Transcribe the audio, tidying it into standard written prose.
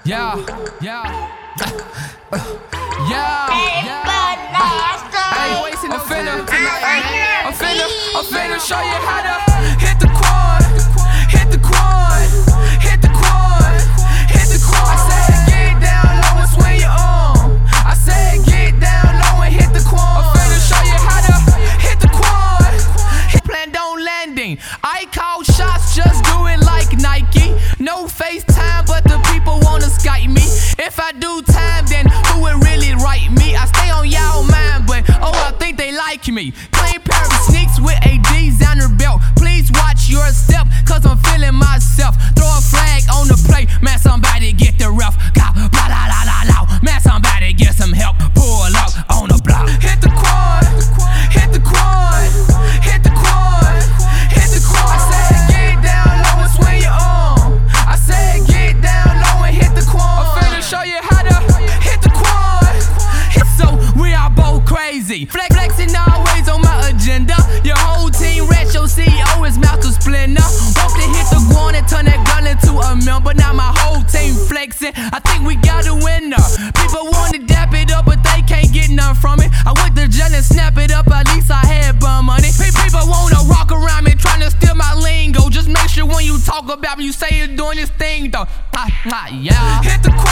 Yeah, yeah, yeah. Hey, I'm finna show you how to hit the quad, hit the quad, hit the quad, hit the quad. I said get down low and swing your arm. I said get down low and hit the quad. I'm finna show you how to hit the quad. Planned on landing. I call shots, just do it like Nike. No FaceTime, but the people wanna Skype me. If I do time, then who would really write me? I stay on y'all mind, but oh, I think they like me. Clean pair of sneaks with a designer belt. Please watch your step, cause I'm feeling myself. Throw a flag on the plate, man, somebody get the ref. Blah, blah, la, la, la, la. Man, somebody get some help. Pull up on the block. Hit the quad, hit the quad, hit the quad, hit the quad. I said get down low and swing your arm. I said get down low and hit the quad. I'm finna show you how to hit the quad. So we are both crazy. Flexing always on my agenda. Your whole team rats, your CEO is Master Splinter. Hope to hit the guan and turn that gun into a member. Now my whole team flexing. I think we got a winner. People wanna dap it up, but they can't get none from it. I went to jail and snap it up, at least I had bum money. People wanna rock around me, trying to steal my lingo. Just make sure when you talk about me, you say you're doing this thing though. Yeah. Hit the